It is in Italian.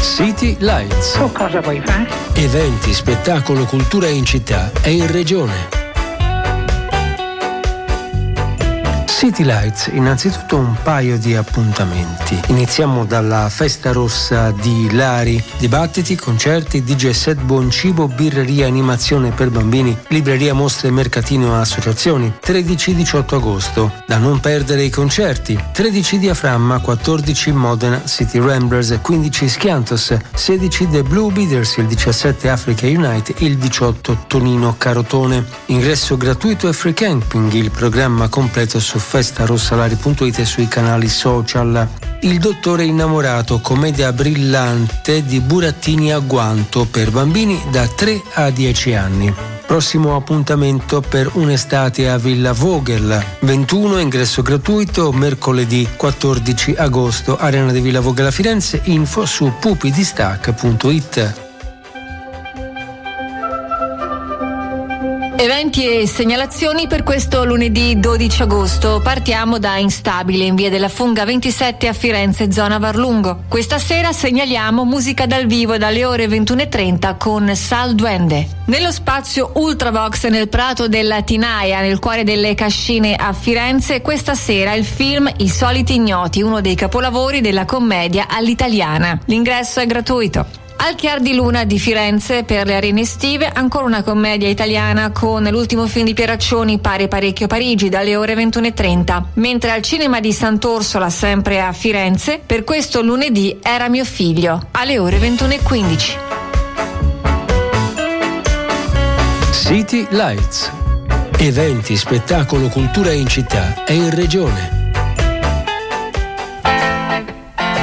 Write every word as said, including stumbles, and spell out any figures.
City Lights. Tu cosa vuoi fare? Eventi, spettacolo, cultura in città e in regione. City Lights, innanzitutto un paio di appuntamenti. Iniziamo dalla Festa Rossa di Lari, dibattiti, concerti, D J set, buon cibo, birreria, animazione per bambini, libreria, mostre, mercatino e associazioni. tredici diciotto agosto, da non perdere i concerti. tredici Diaframma, quattordici Modena City Ramblers, quindici Schiantos, sedici The Blue Beaters, il diciassette Africa Unite, il diciotto Tonino Carotone. Ingresso gratuito e free camping, il programma completo su festarossalari punto it e sui canali social. Il dottore innamorato, commedia brillante di burattini a guanto per bambini da tre a dieci anni. Prossimo appuntamento per un'estate a Villa Vogel, ventuno, ingresso gratuito, mercoledì quattordici agosto, Arena di Villa Vogel a Firenze, info su pupidistac punto it. Eventi e segnalazioni per questo lunedì dodici agosto. Partiamo da Instabile in via della Funga ventisette a Firenze, zona Varlungo. Questa sera segnaliamo musica dal vivo dalle ore ventuno e trenta con Sal Duende. Nello spazio Ultravox nel Prato della Tinaia, nel cuore delle Cascine a Firenze, questa sera il film I soliti ignoti, uno dei capolavori della commedia all'italiana. L'ingresso è gratuito. Al Chiar di Luna di Firenze, per le arene estive, ancora una commedia italiana con l'ultimo film di Pieraccioni, Pare parecchio Parigi, dalle ore ventuno e trenta. Mentre al cinema di Sant'Orsola, sempre a Firenze, per questo lunedì Era mio figlio, alle ore ventuno e quindici. City Lights. Eventi, spettacolo, cultura in città e in regione.